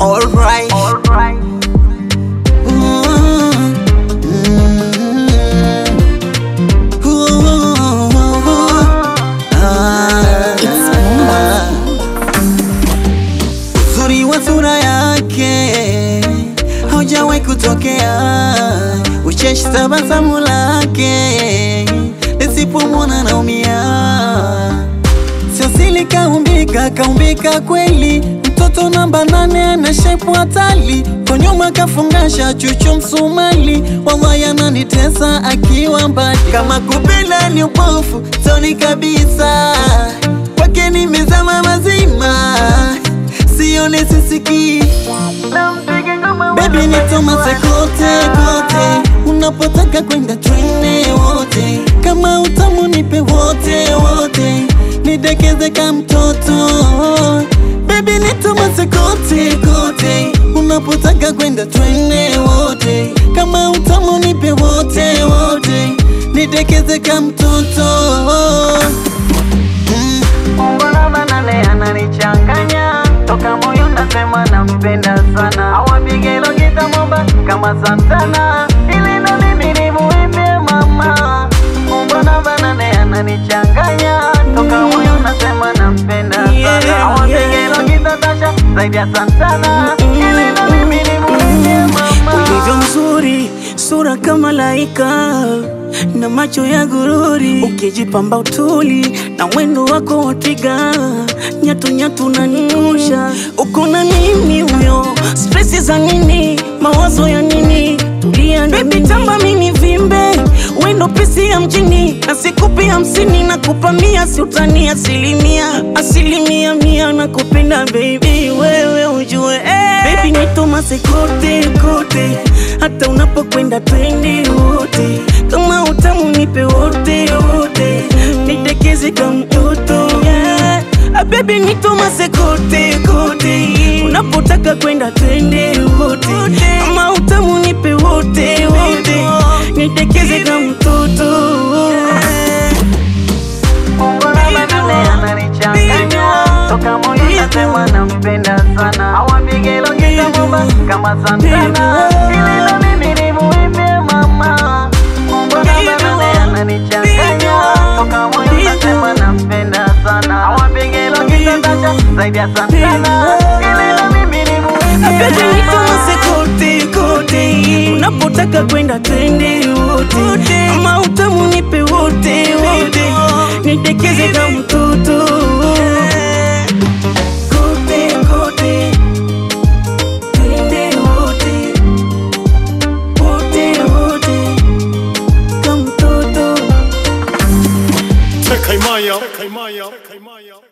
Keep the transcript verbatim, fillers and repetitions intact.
alright. Alright. Mm, mm, ooh, ah, uzuri wa sura yake haujawahi kutokea, ucheshi tabasamu lake nisipomwona naumia. Sasili kaumbika, kaumbika kweli, mtoto namba nane na shepu hatali, kwa nyuma kafungasha chuchu msumali, wallahi ananitesa akiwa mbali. Kama kupenda ni upofu toni kabisa, kwake nimezama mazima, sione sisiki. Baby nitomase kote kote, unapotaka kwenda twende wote, kama utamu nipe wote wote, nidekeze kama mtoto. Baby nitomase kote kote, unapotaka kwenda twende wote, kama utamu nipe wote wote, nidekeze kama mtoto. mm. Mbona banane ananichanganya, toka moyo nasema nampenda sana. Awapige logita momba kama Santana, ili ndo mimi nimuimbie mama. Mbona banane ananichanganya, toka moyo nasema nampenda sana. Awapige logita Tasha zaidi ya Santana, ili ndo mimi nimuimbie mama. Ulivyo mzuri, sura kama laika na macho ya gururi, ukijipamba utuli na mwendo wako wa twiga, nyatu nyatu na nikusha. Uko na nini huyo, stressi za nini, mawazo ya nini? Tulia na baby, tamba mini vimbe, wendo pesi ya mjini, na sikupi hamsini na kupa mia, si utani asilimia, asilimia mia na kupenda baby, wewe ujue eh. Baby nitomase kote kote, hata unapokwenda twende wote, kama utamu nipe wote wote, nitekeze kama mtoto yeah. Baby nitomase kote kote, unapotaka kwenda twende wote, kama utamu nipe wote wote, nitekeze kama mtoto yeah. Mbona banane ananichanganya, toka moyo nasema nampenda sana. Awapige logita momba kama Santana, ili ndo mimi nimuimbie mama. Mbona banane ananichanganya, toka moyo nasema nampenda sana. Awapige logita Tasha zaidi ya Santana, ili ndo mimi nimuimbie Baby nitomase kote kote, unapotaka kwenda twende wote, kama utamu nipe wote wote, nitekeze kama mtoto kote kote, twende wote wote wote, kama mtoto. Tekaimaya.